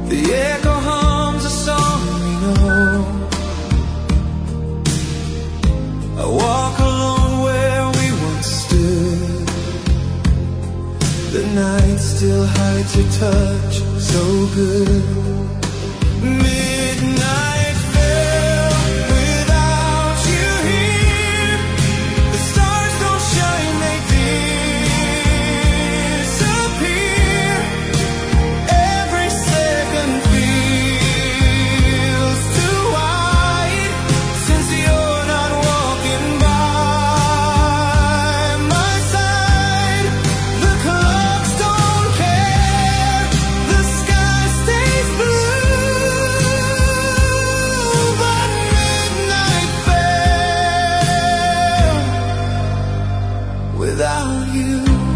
The echo hums a song we know. I walk alone where we once stood. The night still hides your touch so good. Midnight fell without you here. The stars don't shine, they disappear. Every second feels too wide since you're not walking by my side. The clocks don't care, the sky stays blue, but midnight fell without you.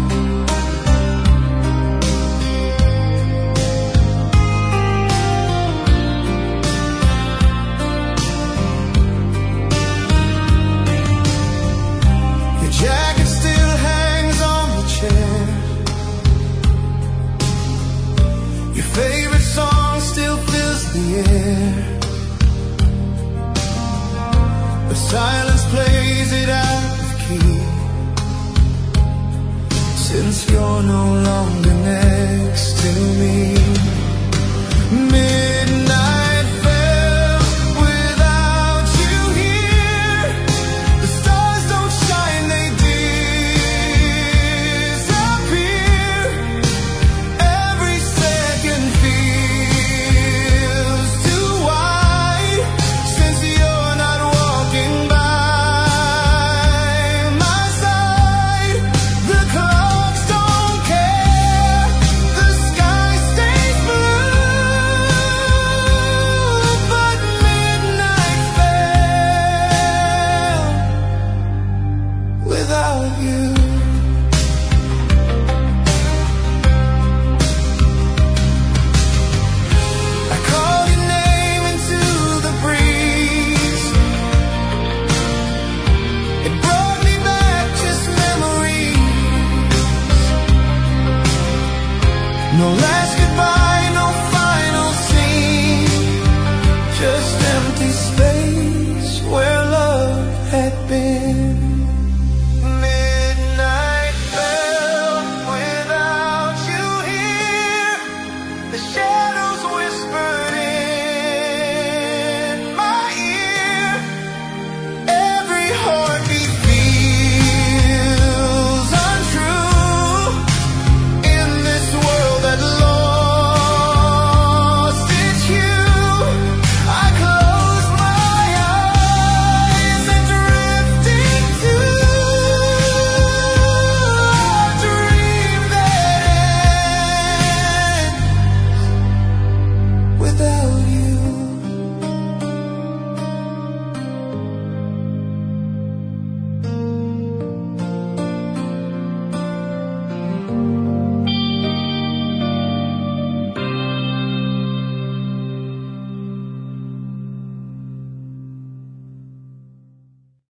Your jacket still hangs on the chair. Your favorite song still fills the air. But silence plays it out of key, since you're no longer next to me. Midnight fell without you here. The stars don't shine, they disappear. Every second feels too wide since you're not walking by my side. The clocks don't care, the sky stays blue, but midnight fell without you. I call your name into the breeze. It brought me back just memories. No last